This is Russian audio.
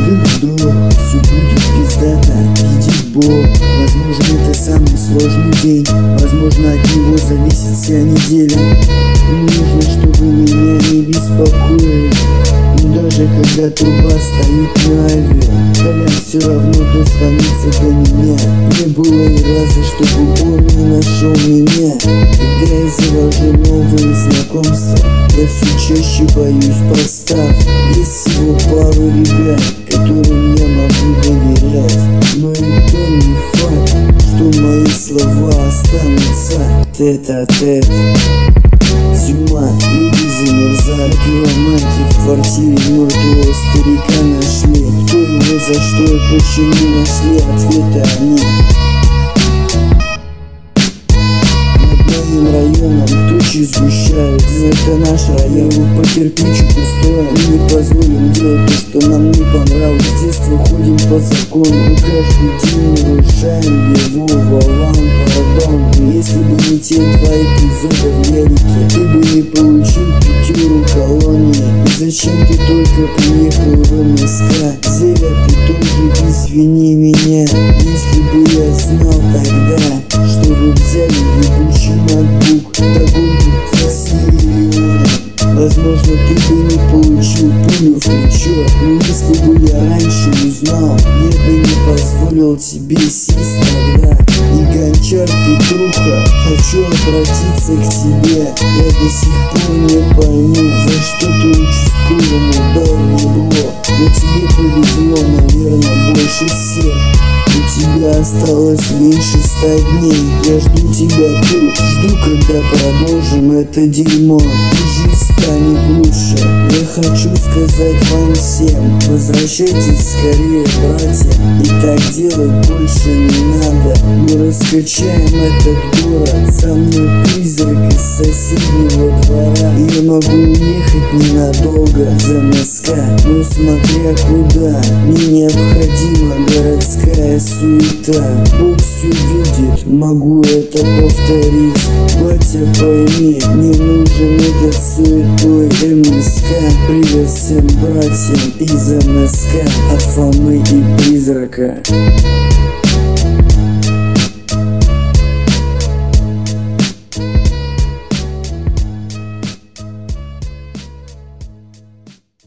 вдруг все будет пиздато, видит Бог. Возможно, это самый сложный день, возможно, от него зависит вся неделя. Не нужно, чтобы меня не беспокоили, но даже когда труба стоит на авиа, Колян все равно достанется до меня. Не было и раза, чтобы он не нашел меня. Когда я завожу новые знакомства, я все чаще боюсь подстав. Есть всего пару ребят, которым я могу доверять, но и то не факт, что мои слова останутся тет-а-тет. Зима, люди замерзают, пироманки в квартире мертвого старика нашли. Кто его, за что и почему нашли, ответы они. Над моим районом тучи сгущаются, это наш район, по кирпичику строим. Мы не позволим делать то, что нам не понравилось. С детства ходим по закону, каждый день нарушаем его. Вован, пардон, если бы не те два эпизода в Ярике, ты бы не получил пятеру колонии. И зачем ты только приехал в МСК? Зеля, ты тоже извини меня. Если бы я знал тогда, что вы взяли ебучий ноутбук, такой фиксированный, возможно, ты бы не получил пулю в плечо. Но если бы я раньше узнал, я бы не позволил тебе сесть тогда. И Гончар Петруха, хочу обратиться к тебе. Я до сих пор не пойму, за что ты участковому дал ебло. Но тебе повезло, наверное, больше всех. У тебя осталось меньше 100 дней. Я жду тебя тут, жду, когда продолжим это дерьмо, и жизнь станет лучше. Я хочу сказать вам всем: возвращайтесь скорее, братья, и так делать больше не надо. Мы раскачаем этот город, со мной призрак из соседнего двора. Я могу уехать ненадолго за МСК, но смотря куда. Мне необходима городская суета. Бог все видит, могу это повторить. Батя, пойми, не нужен этот суетой МСК. Привет всем братьям из МСК, от Фомы и Призрака.